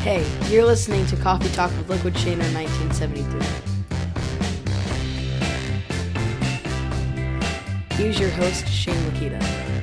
Hey, you're listening to Coffee Talk with Liquid Shaner 1973. Here's your host, Shane Lakita.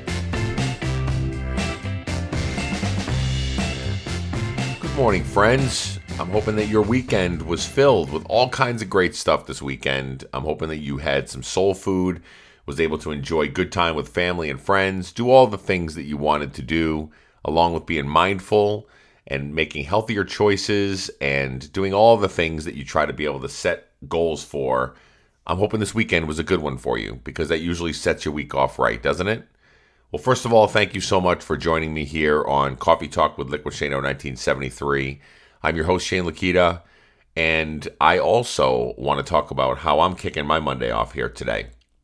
Good morning, friends. I'm hoping that your weekend was filled with all kinds of great stuff this weekend. I'm hoping that you had some soul food, was able to enjoy good time with family and friends, do all the things that you wanted to do, along with being mindful and making healthier choices and doing all the things that you try to be able to set goals for. I'm hoping this weekend was a good one for you because that usually sets your week off right, doesn't it? Well, first of all, thank you so much for joining me here on Coffee Talk with Liquid Shaner 1973. I'm your host, Shane Lakita, and I also want to talk about how I'm kicking my Monday off here today.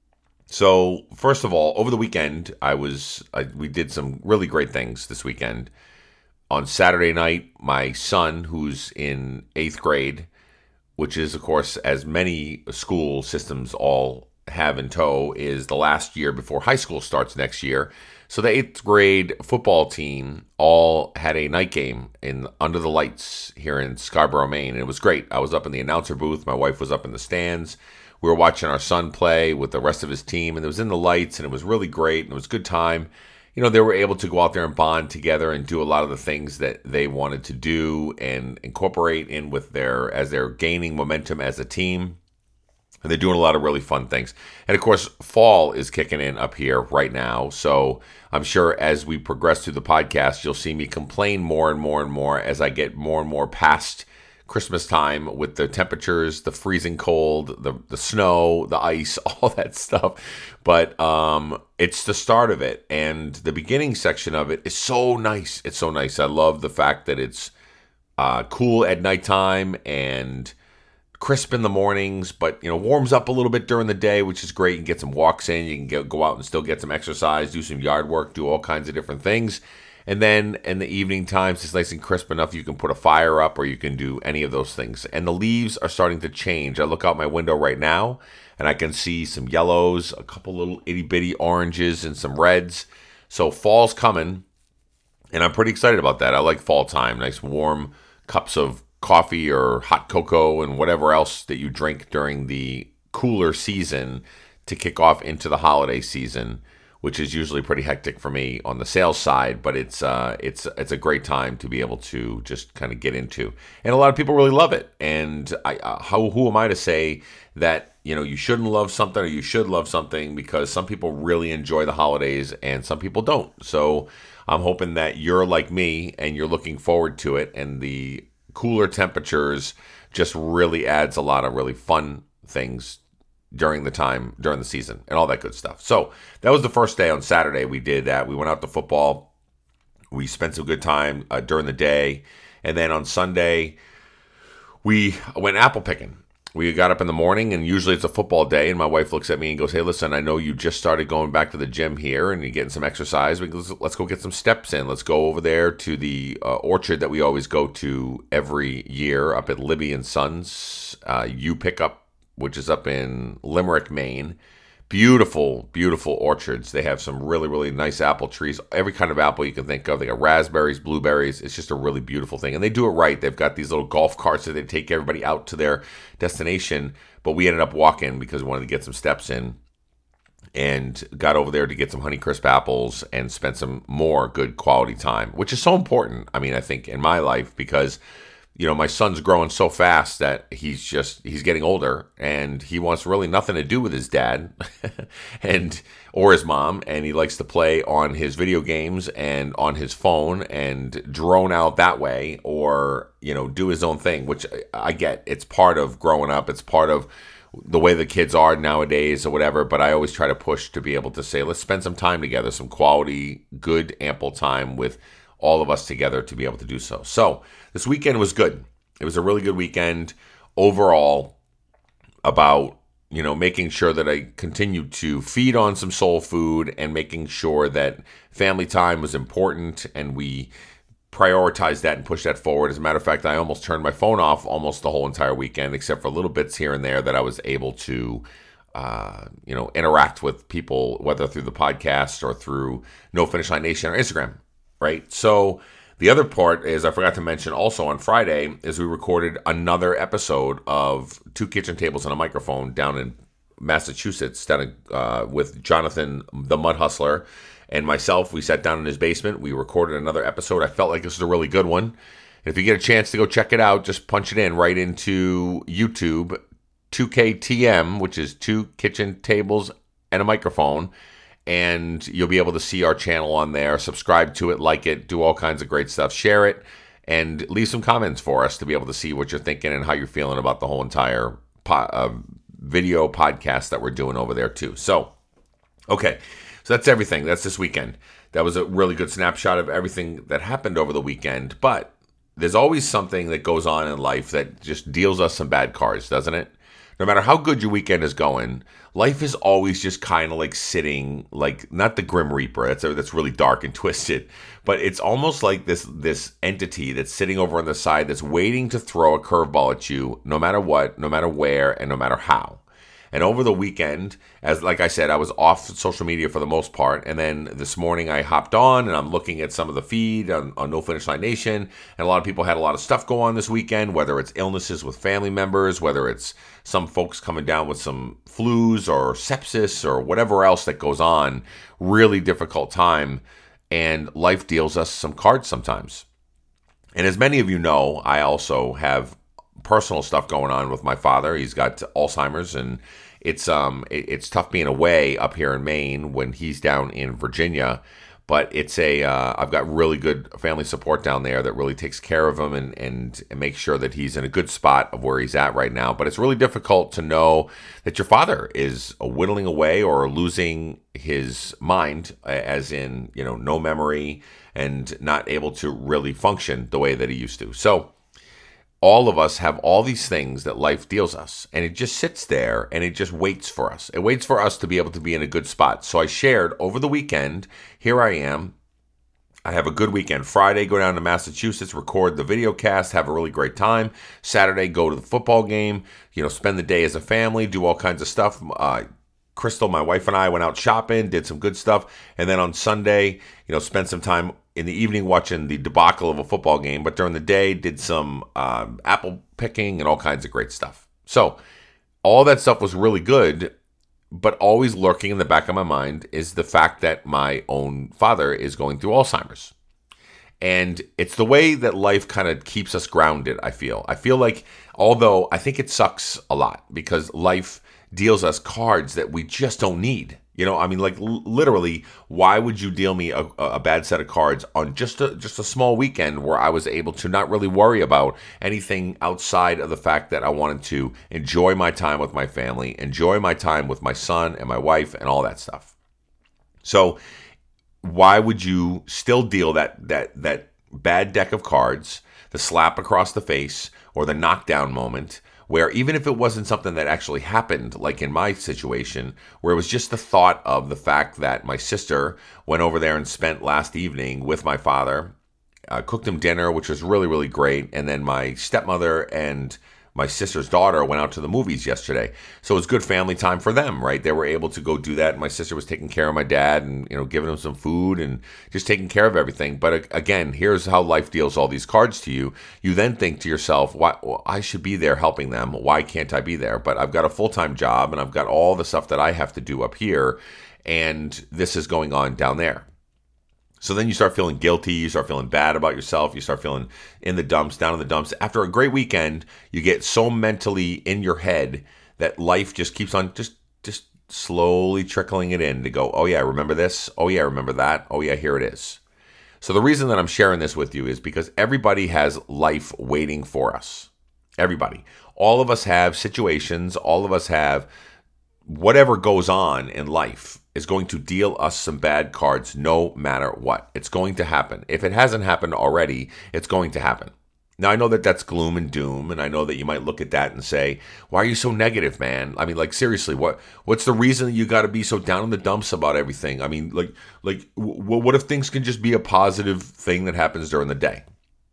So, first of all, over the weekend, we did some really great things this weekend. On Saturday night, my son, who's in 8th grade, which is, of course, as many school systems all have in tow, is the last year before high school starts next year. So the 8th grade football team all had a night game under the lights here in Scarborough, Maine. And it was great. I was up in the announcer booth. My wife was up in the stands. We were watching our son play with the rest of his team, and it was in the lights, and it was really great, and it was a good time. You know, they were able to go out there and bond together and do a lot of the things that they wanted to do and incorporate in with as they're gaining momentum as a team. And they're doing a lot of really fun things. And of course, fall is kicking in up here right now. So I'm sure as we progress through the podcast, you'll see me complain more and more and more as I get more and more past Christmas time with the temperatures, the freezing cold, the snow, the ice, all that stuff. But it's the start of it. And the beginning section of it is so nice. It's so nice. I love the fact that it's cool at nighttime and crisp in the mornings, but warms up a little bit during the day, which is great. You can get some walks in. You can go out and still get some exercise, do some yard work, do all kinds of different things. And then in the evening times, it's nice and crisp enough you can put a fire up or you can do any of those things. And the leaves are starting to change. I look out my window right now and I can see some yellows, a couple little itty bitty oranges and some reds. So fall's coming and I'm pretty excited about that. I like fall time, nice warm cups of coffee or hot cocoa and whatever else that you drink during the cooler season to kick off into the holiday season, which is usually pretty hectic for me on the sales side, but it's a great time to be able to just kind of get into. And a lot of people really love it. And who am I to say that you shouldn't love something or you should love something, because some people really enjoy the holidays and some people don't. So I'm hoping that you're like me and you're looking forward to it, and the cooler temperatures just really adds a lot of really fun things during the season and all that good stuff. So that was the first day. On Saturday we did that. We went out to football. We spent some good time during the day. And then on Sunday we went apple picking. We got up in the morning, and usually it's a football day, and my wife looks at me and goes, "Hey, listen, I know you just started going back to the gym here and you're getting some exercise. Let's go get some steps in. Let's go over there to the orchard that we always go to every year up at Libby and Sons U Pickup, which is up in Limerick, Maine. Beautiful, beautiful orchards. They have some really, really nice apple trees. Every kind of apple you can think of. They got raspberries, blueberries. It's just a really beautiful thing. And they do it right. They've got these little golf carts that they take everybody out to their destination. But we ended up walking because we wanted to get some steps in, and got over there to get some Honeycrisp apples and spent some more good quality time, which is so important. I mean, I think in my life, because my son's growing so fast that he's getting older, and he wants really nothing to do with his dad or his mom, and he likes to play on his video games and on his phone and drone out that way, or do his own thing, which I get. It's part of growing up. It's part of the way the kids are nowadays or whatever, but I always try to push to be able to say, let's spend some time together, some quality, good, ample time with all of us together to be able to do so. So this weekend was good. It was a really good weekend overall, about making sure that I continued to feed on some soul food and making sure that family time was important, and we prioritized that and pushed that forward. As a matter of fact, I almost turned my phone off almost the whole entire weekend, except for little bits here and there that I was able to interact with people, whether through the podcast or through No Finish Line Nation or Instagram, right? So The other part is I forgot to mention also on Friday is we recorded another episode of Two Kitchen Tables and a Microphone down in Massachusetts, with Jonathan, the Mud Hustler, and myself. We sat down in his basement. We recorded another episode. I felt like this was a really good one. And if you get a chance to go check it out, just punch it in right into YouTube, 2KTM, which is Two Kitchen Tables and a Microphone. And you'll be able to see our channel on there. Subscribe to it, like it, do all kinds of great stuff. Share it, and leave some comments for us to be able to see what you're thinking and how you're feeling about the whole entire video podcast that we're doing over there too. So, okay. So that's everything. That's this weekend. That was a really good snapshot of everything that happened over the weekend. But there's always something that goes on in life that just deals us some bad cards, doesn't it? No matter how good your weekend is going, life is always just kind of like sitting, like, not the Grim Reaper, that's really dark and twisted, but it's almost like this entity that's sitting over on the side that's waiting to throw a curveball at you, no matter what, no matter where, and no matter how. And over the weekend, like I said, I was off social media for the most part. And then this morning I hopped on and I'm looking at some of the feed on No Finish Line Nation. And a lot of people had a lot of stuff go on this weekend, whether it's illnesses with family members, whether it's some folks coming down with some flus or sepsis or whatever else that goes on. Really difficult time. And life deals us some cards sometimes. And as many of you know, I also have personal stuff going on with my father. He's got Alzheimer's, and it's tough being away up here in Maine when he's down in Virginia. But I've got really good family support down there that really takes care of him and makes sure that he's in a good spot of where he's at right now. But it's really difficult to know that your father is whittling away or losing his mind, as in, no memory and not able to really function the way that he used to. So all of us have all these things that life deals us, and it just sits there and it just waits for us. It waits for us to be able to be in a good spot. So I shared over the weekend, here I am. I have a good weekend. Friday, go down to Massachusetts, record the video cast, have a really great time. Saturday, go to the football game, spend the day as a family, do all kinds of stuff. Crystal, my wife, and I went out shopping, did some good stuff. And then on Sunday, spent some time in the evening watching the debacle of a football game, but during the day did some apple picking and all kinds of great stuff. So all that stuff was really good, but always lurking in the back of my mind is the fact that my own father is going through Alzheimer's. And it's the way that life kind of keeps us grounded, I feel. I feel like, although I think it sucks a lot because life deals us cards that we just don't need. Literally, why would you deal me a bad set of cards on just a small weekend where I was able to not really worry about anything outside of the fact that I wanted to enjoy my time with my family, enjoy my time with my son and my wife and all that stuff. So why would you still deal that bad deck of cards, the slap across the face or the knockdown moment, where even if it wasn't something that actually happened, like in my situation, where it was just the thought of the fact that my sister went over there and spent last evening with my father, cooked him dinner, which was really, really great, and then my stepmother and my sister's daughter went out to the movies yesterday. So it was good family time for them, right? They were able to go do that. My sister was taking care of my dad and, giving him some food and just taking care of everything. But again, here's how life deals all these cards to you. You then think to yourself, why, well, I should be there helping them. Why can't I be there? But I've got a full-time job and I've got all the stuff that I have to do up here. And this is going on down there. So then you start feeling guilty, you start feeling bad about yourself, you start feeling in the dumps, down in the dumps. After a great weekend, you get so mentally in your head that life just keeps on just slowly trickling it in to go, oh yeah, remember this? Oh yeah, remember that? Oh yeah, here it is. So the reason that I'm sharing this with you is because everybody has life waiting for us. Everybody. All of us have situations, all of us have whatever goes on in life is going to deal us some bad cards no matter what. It's going to happen. If it hasn't happened already, it's going to happen. Now, I know that that's gloom and doom, and I know that you might look at that and say, why are you so negative, man? I mean, seriously, what's the reason that you got to be so down in the dumps about everything? I mean, what if things can just be a positive thing that happens during the day?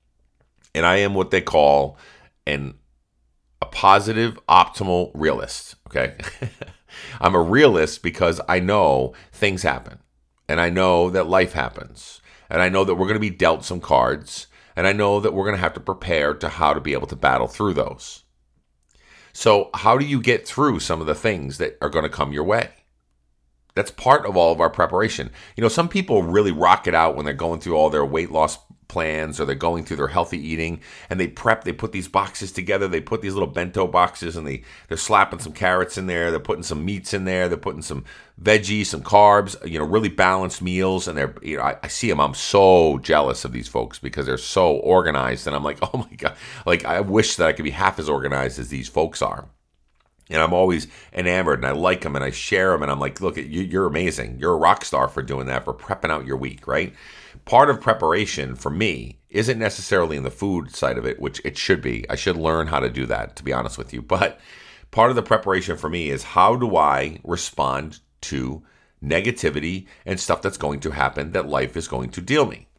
And I am what they call a positive, optimal realist, okay? I'm a realist because I know things happen, and I know that life happens, And I know that we're going to be dealt some cards. And I know that we're going to have to prepare to how to be able to battle through those. So how do you get through some of the things that are going to come your way? That's part of all of our preparation. Some people really rock it out when they're going through all their weight loss plans or they're going through their healthy eating, and they put these boxes together. They put these little bento boxes, and they're slapping some carrots in there. They're putting some meats in there. They're putting some veggies, some carbs, really balanced meals. And I see them. I'm so jealous of these folks because they're so organized. And I'm like, oh my God, like I wish that I could be half as organized as these folks are. And I'm always enamored, and I like them, and I share them, and I'm like, look, you're amazing. You're a rock star for doing that, for prepping out your week, right? Part of preparation for me isn't necessarily in the food side of it, which it should be. I should learn how to do that, to be honest with you. But part of the preparation for me is, how do I respond to negativity and stuff that's going to happen that life is going to deal me?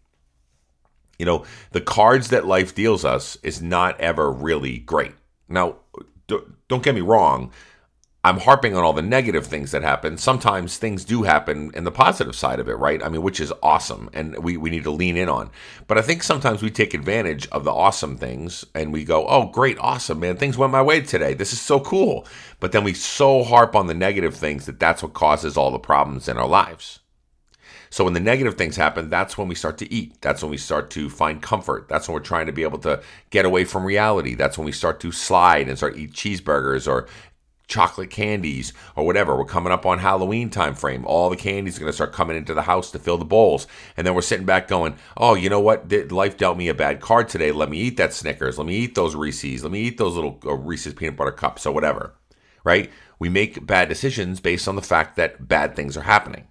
The cards that life deals us is not ever really great. Now, don't get me wrong. I'm harping on all the negative things that happen. Sometimes things do happen in the positive side of it, right? I mean, which is awesome, and we need to lean in on. But I think sometimes we take advantage of the awesome things, and we go, oh, great, awesome, man. Things went my way today. This is so cool. But then we so harp on the negative things that's what causes all the problems in our lives. So when the negative things happen, that's when we start to eat. That's when we start to find comfort. That's when we're trying to be able to get away from reality. That's when we start to slide and start eat cheeseburgers or chocolate candies or whatever. We're coming up on Halloween time frame. All the candies are going to start coming into the house to fill the bowls. And then we're sitting back going, oh, you know what? Life dealt me a bad card today. Let me eat that Snickers. Let me eat those Reese's. Let me eat those little Reese's peanut butter cups or whatever, right? We make bad decisions based on the fact that bad things are happening.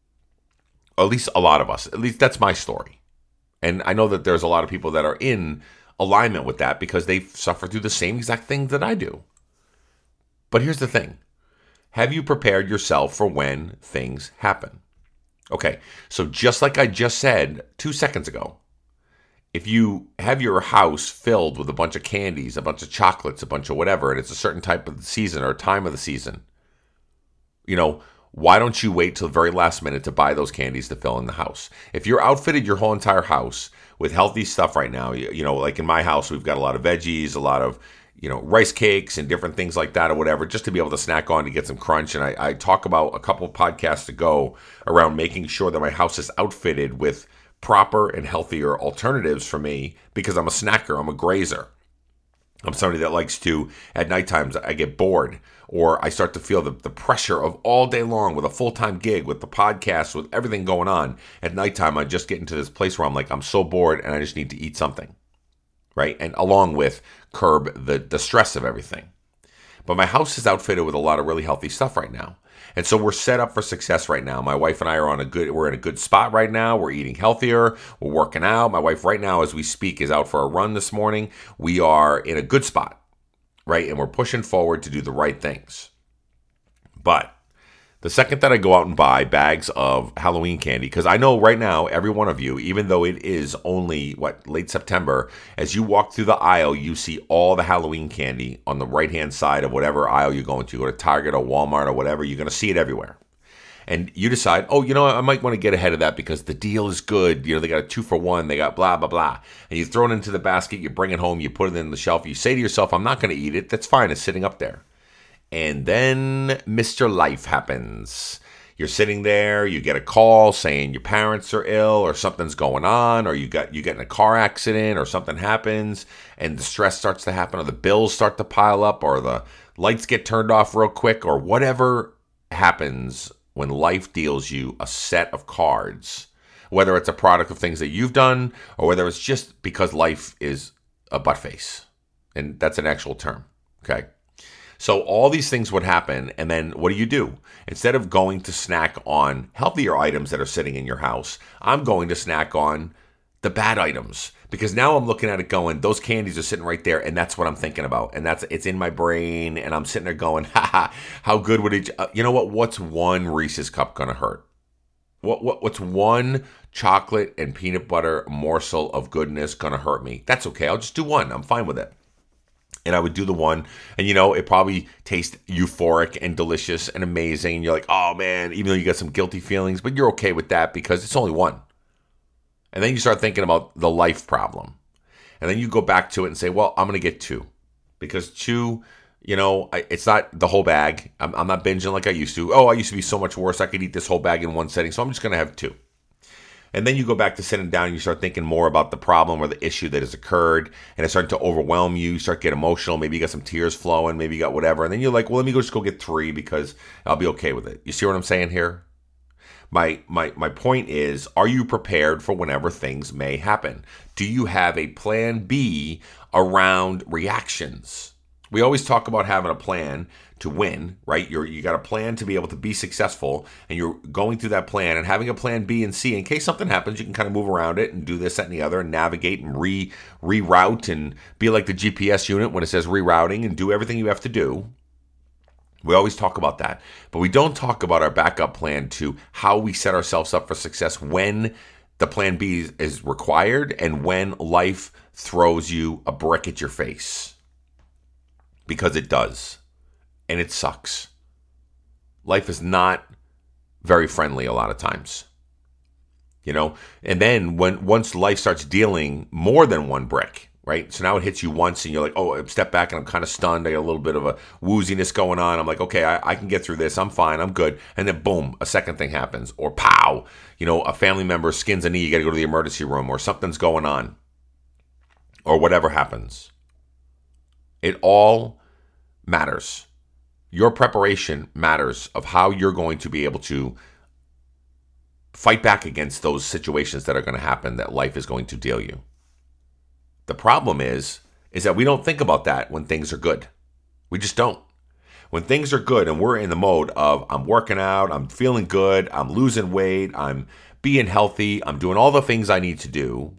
Or at least a lot of us. At least that's my story. And I know that there's a lot of people that are in alignment with that because they suffer through the same exact thing that I do. But here's the thing. Have you prepared yourself for when things happen? Okay, so just like I just said 2 seconds ago, if you have your house filled with a bunch of candies, a bunch of chocolates, a bunch of whatever, and it's a certain type of the season or time of the season, why don't you wait till the very last minute to buy those candies to fill in the house? If you're outfitted your whole entire house with healthy stuff right now, like in my house, we've got a lot of veggies, a lot of rice cakes and different things like that or whatever, just to be able to snack on to get some crunch. And I talk about a couple of podcasts ago around making sure that my house is outfitted with proper and healthier alternatives for me because I'm a snacker, I'm a grazer. I'm somebody that likes to, at night times, I get bored or I start to feel the pressure of all day long with a full-time gig, with the podcast, with everything going on. At nighttime, I just get into this place where I'm like, I'm so bored and I just need to eat something, right? And along with curb the stress of everything. But my house is outfitted with a lot of really healthy stuff right now. And so we're set up for success right now. My wife and I are we're in a good spot right now. We're eating healthier. We're working out. My wife right now, as we speak, is out for a run this morning. We are in a good spot, right? And we're pushing forward to do the right things. But the second that I go out and buy bags of Halloween candy, because I know right now, every one of you, even though it is only, late September, as you walk through the aisle, you see all the Halloween candy on the right-hand side of whatever aisle you're going to. Go to Target or Walmart or whatever, you're going to see it everywhere. And you decide, oh, I might want to get ahead of that because the deal is good. They got a 2-for-1, they got blah, blah, blah. And you throw it into the basket, you bring it home, you put it in the shelf, you say to yourself, I'm not going to eat it. That's fine, it's sitting up there. And then Mr. Life happens. You're sitting there, you get a call saying your parents are ill or something's going on, or you get in a car accident or something happens and the stress starts to happen or the bills start to pile up or the lights get turned off real quick or whatever happens when life deals you a set of cards, whether it's a product of things that you've done or whether it's just because life is a butt face. And that's an actual term, okay? So all these things would happen, and then what do? Instead of going to snack on healthier items that are sitting in your house, I'm going to snack on the bad items. Because now I'm looking at it going, those candies are sitting right there, and that's what I'm thinking about. And it's in my brain, and I'm sitting there going, how good would it... you know what? What's one Reese's cup going to hurt? What's one chocolate and peanut butter morsel of goodness going to hurt me? That's okay. I'll just do one. I'm fine with it. And I would do the one, and it probably tastes euphoric and delicious and amazing. And you're like, oh man, even though you got some guilty feelings, but you're okay with that because it's only one. And then you start thinking about the life problem. And then you go back to it and say, well, I'm going to get 2. Because 2, it's not the whole bag. I'm not binging like I used to. Oh, I used to be so much worse. I could eat this whole bag in one setting. So I'm just going to have 2. And then you go back to sitting down and you start thinking more about the problem or the issue that has occurred. And it's starting to overwhelm you. You start getting emotional. Maybe you got some tears flowing. Maybe you got whatever. And then you're like, well, let me just go get 3 because I'll be okay with it. You see what I'm saying here? My point is, are you prepared for whenever things may happen? Do you have a plan B around reactions? We always talk about having a plan to win, right? You got a plan to be able to be successful, and you're going through that plan and having a plan B and C in case something happens. You can kind of move around it and do this, that, and the other, and navigate and reroute and be like the GPS unit when it says rerouting and do everything you have to do. We always talk about that, but we don't talk about our backup plan to how we set ourselves up for success when the plan B is required and when life throws you a brick at your face. Because it does. And it sucks. Life is not very friendly a lot of times. And then once life starts dealing more than one brick, right? So now it hits you once and you're like, oh, I step back and I'm kind of stunned. I got a little bit of a wooziness going on. I'm like, okay, I can get through this. I'm fine. I'm good. And then boom, a second thing happens. Or pow, a family member skins a knee. You got to go to the emergency room or something's going on. Or whatever happens. It all matters. Your preparation matters of how you're going to be able to fight back against those situations that are going to happen that life is going to deal you. The problem is that we don't think about that when things are good. We just don't. When things are good and we're in the mode of I'm working out, I'm feeling good, I'm losing weight, I'm being healthy, I'm doing all the things I need to do,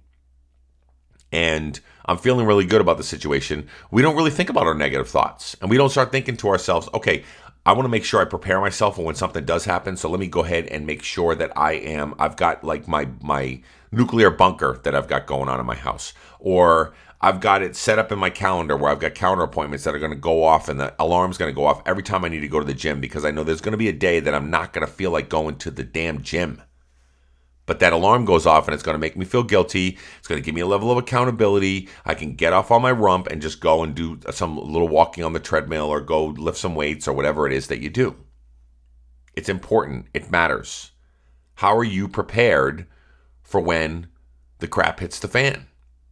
and I'm feeling really good about the situation, we don't really think about our negative thoughts. And we don't start thinking to ourselves, okay, I want to make sure I prepare myself for when something does happen. So let me go ahead and make sure that I've got like my nuclear bunker that I've got going on in my house. Or I've got it set up in my calendar where I've got counter appointments that are going to go off and the alarm's going to go off every time I need to go to the gym because I know there's going to be a day that I'm not going to feel like going to the damn gym. But that alarm goes off and it's going to make me feel guilty. It's going to give me a level of accountability. I can get off on my rump and just go and do some little walking on the treadmill or go lift some weights or whatever it is that you do. It's important. It matters. How are you prepared for when the crap hits the fan?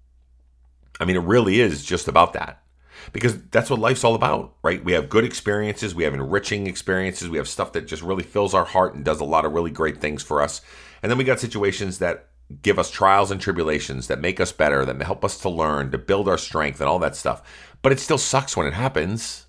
I mean, it really is just about that. Because that's what life's all about, right? We have good experiences. We have enriching experiences. We have stuff that just really fills our heart and does a lot of really great things for us. And then we got situations that give us trials and tribulations that make us better, that help us to learn, to build our strength and all that stuff. But it still sucks when it happens.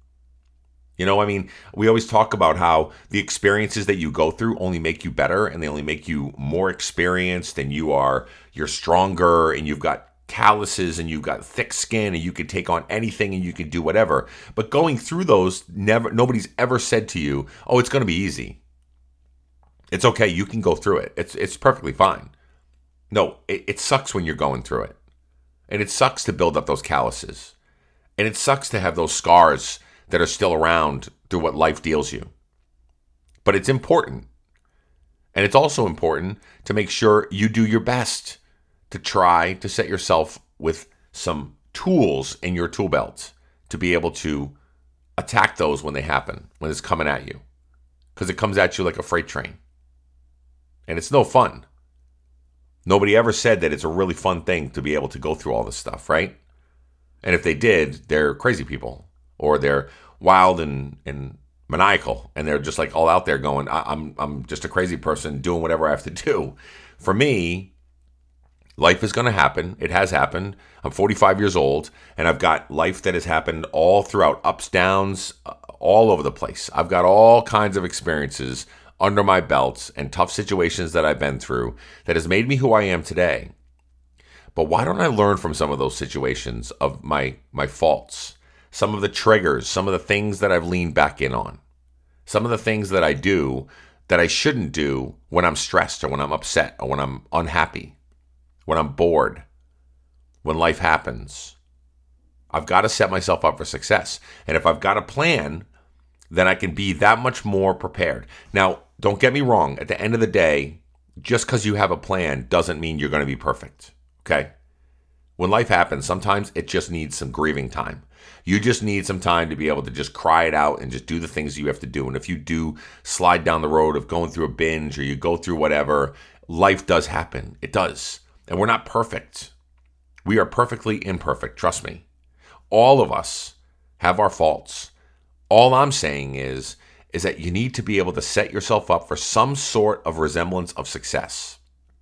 We always talk about how the experiences that you go through only make you better and they only make you more experienced and you're stronger and you've got calluses and you've got thick skin and you can take on anything and you can do whatever. But going through those, nobody's ever said to you, oh, it's going to be easy. It's okay. You can go through it. It's perfectly fine. No, it sucks when you're going through it. And it sucks to build up those calluses. And it sucks to have those scars that are still around through what life deals you. But it's important. And it's also important to make sure you do your best to try to set yourself with some tools in your tool belt to be able to attack those when they happen, when it's coming at you. Because it comes at you like a freight train. And it's no fun. Nobody ever said that it's a really fun thing to be able to go through all this stuff, right? And if they did, they're crazy people. Or they're wild and maniacal. And they're just like all out there going, I'm just a crazy person doing whatever I have to do. For me, life is going to happen. It has happened. I'm 45 years old, and I've got life that has happened all throughout, ups, downs, all over the place. I've got all kinds of experiences under my belt and tough situations that I've been through that has made me who I am today. But why don't I learn from some of those situations of my faults, some of the triggers, some of the things that I've leaned back in on, some of the things that I do that I shouldn't do when I'm stressed or when I'm upset or when I'm unhappy, when I'm bored, when life happens. I've got to set myself up for success. And if I've got a plan, then I can be that much more prepared. Now, don't get me wrong. At the end of the day, just because you have a plan doesn't mean you're going to be perfect, okay? When life happens, sometimes it just needs some grieving time. You just need some time to be able to just cry it out and just do the things you have to do. And if you do slide down the road of going through a binge or you go through whatever, life does happen. It does. And we're not perfect. We are perfectly imperfect, trust me. All of us have our faults. All I'm saying is that you need to be able to set yourself up for some sort of resemblance of success.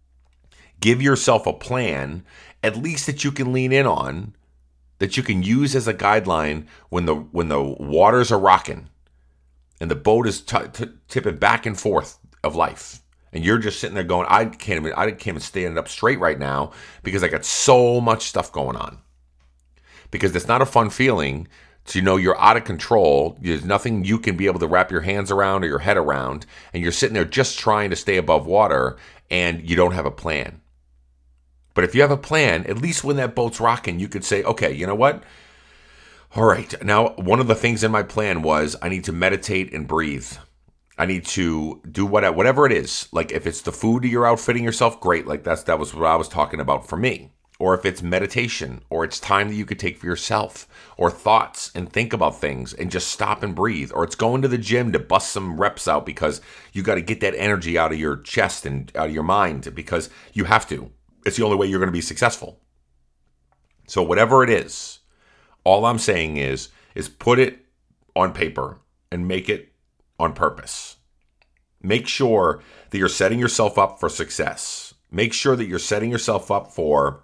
Give yourself a plan, at least that you can lean in on, that you can use as a guideline when the waters are rocking and the boat is tipping back and forth of life. And you're just sitting there going, I can't even stand up straight right now because I got so much stuff going on. Because it's not a fun feeling to know you're out of control. There's nothing you can be able to wrap your hands around or your head around. And you're sitting there just trying to stay above water and you don't have a plan. But if you have a plan, at least when that boat's rocking, you could say, okay, you know what? All right, now one of the things in my plan was I need to meditate and breathe. I need to do whatever it is. Like if it's the food you're outfitting yourself, great. Like that was what I was talking about for me. Or if it's meditation, or it's time that you could take for yourself, or thoughts and think about things and just stop and breathe. Or it's going to the gym to bust some reps out because you got to get that energy out of your chest and out of your mind because you have to. It's the only way you're going to be successful. So whatever it is, all I'm saying is put it on paper and make it on purpose. Make sure that you're setting yourself up for success. Make sure that you're setting yourself up for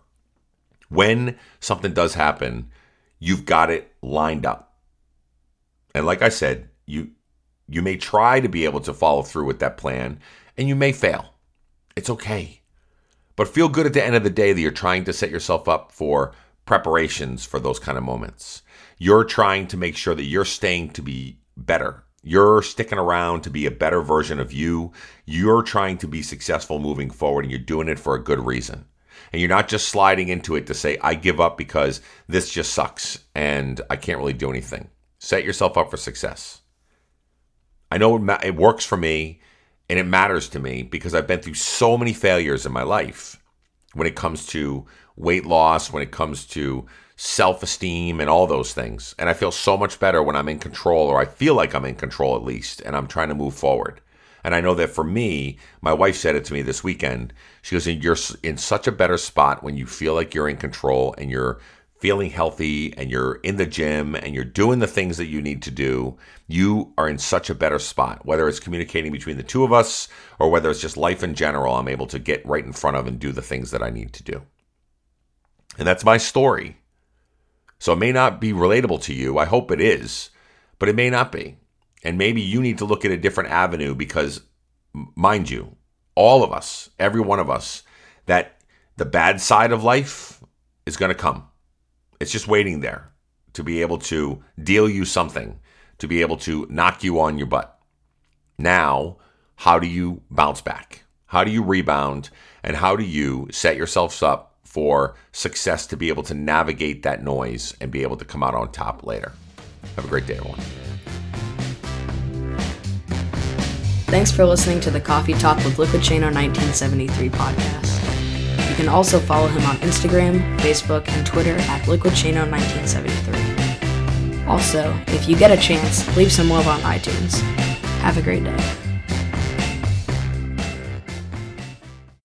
when something does happen, you've got it lined up. And like I said, you may try to be able to follow through with that plan and you may fail. It's okay. But feel good at the end of the day that you're trying to set yourself up for preparations for those kind of moments. You're trying to make sure that you're staying to be better. You're sticking around to be a better version of you. You're trying to be successful moving forward, and you're doing it for a good reason. And you're not just sliding into it to say, I give up because this just sucks and I can't really do anything. Set yourself up for success. I know it works for me. And it matters to me because I've been through so many failures in my life when it comes to weight loss, when it comes to self-esteem and all those things. And I feel so much better when I'm in control, or I feel like I'm in control at least, and I'm trying to move forward. And I know that for me, my wife said it to me this weekend. She goes, you're in such a better spot when you feel like you're in control and you're feeling healthy and you're in the gym and you're doing the things that you need to do. You are in such a better spot, whether it's communicating between the two of us or whether it's just life in general. I'm able to get right in front of and do the things that I need to do. And that's my story. So it may not be relatable to you. I hope it is, but it may not be. And maybe you need to look at a different avenue because, mind you, all of us, every one of us, that the bad side of life is going to come. It's just waiting there to be able to deal you something, to be able to knock you on your butt. Now, how do you bounce back? How do you rebound? And how do you set yourselves up for success to be able to navigate that noise and be able to come out on top later? Have a great day, everyone. Thanks for listening to the Coffee Talk with Liquid Shano 1973 podcast. You can also follow him on Instagram, Facebook, and Twitter at Liquid Shano 1973. Also, if you get a chance, leave some love on iTunes. Have a great day.